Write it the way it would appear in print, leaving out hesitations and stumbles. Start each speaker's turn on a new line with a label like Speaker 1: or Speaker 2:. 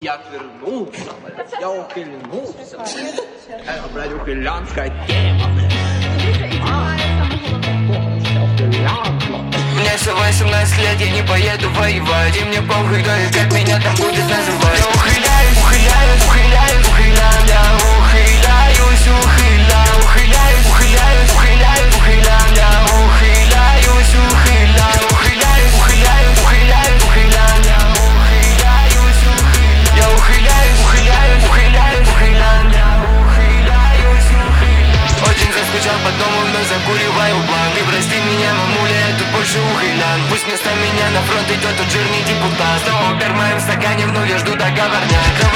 Speaker 1: Я отвернулся, блядь, я ухильнулся, блядь. Блядь, ухилянская тема, блядь.
Speaker 2: Мне всего 18 лет, я не поеду воевать. И мне похуй, кто и как меня там будет называть. Я ухиляюсь, ухиляюсь, ухиляюсь, ухиляю. Я ухиляюсь, ухиляю, ухиляюсь, ухиляюсь, ухиляюсь, ухиляю. Я ухиляюсь, ухиляю, ухиляюсь, ухиляюсь, ухиляюсь, ухиляю. Я ухиляюсь, ухиляю. Я ухиляюсь, ухиляюсь, ухиляюсь, ухиляю. Я ухиляюсь, ухиляю. Очень заскучал по дому, вновь закуриваю бланк. И прости меня, мамуля, я тут больше ухилян. Пусть вместо меня на фронт идет тот жирный депутат. Снова пер в моем стакане, вновь я жду договорняк.